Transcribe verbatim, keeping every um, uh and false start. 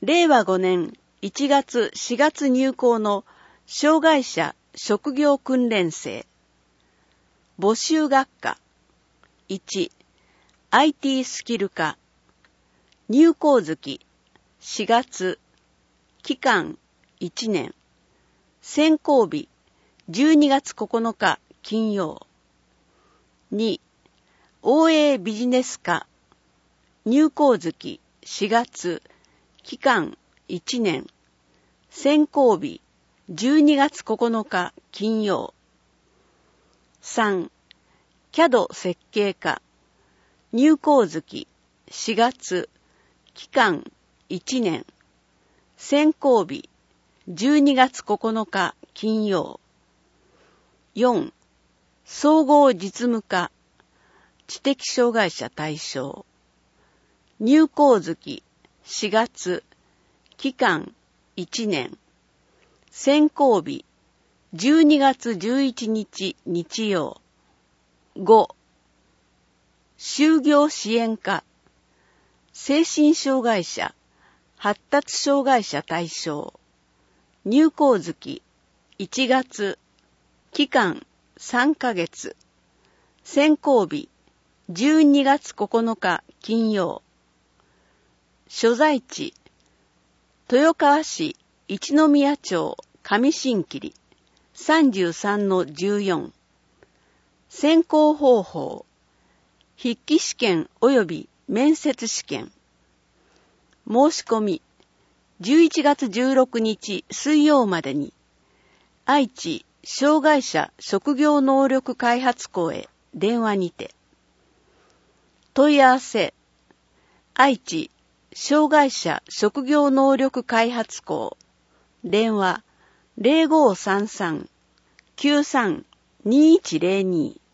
れいわごねんいちがつしがつ入校の障害者職業訓練生。募集学科。いち、アイティー スキル科。入校月しがつ。期間いちねん。選考日じゅうにがつここのか金曜。に、オーエー ビジネス科。入校月しがつ。期間いちねん。選考日じゅうにがつここのか金曜。さん、キャド 設計科。入校月しがつ。期間いちねん。選考日じゅうにがつここのか金曜。よん、総合実務科。知的障害者対象。入校月しがつ。期間いちねん。選考日じゅうにがつじゅういちにち日曜。ご、就業支援課。精神障害者、発達障害者対象。入校月いちがつ。期間さんかげつ。選考日じゅうにがつここのか金曜。所在地豊川市一宮町上新切 さんじゅうさんのじゅうよん。選考方法筆記試験及び面接試験。申し込みじゅういちがつじゅうろくにち水曜までに愛知障害者職業能力開発校へ電話にて。問い合わせ愛知障害者職業能力開発校。電話 ゼロごーさんさん きゅうさんにいちゼロに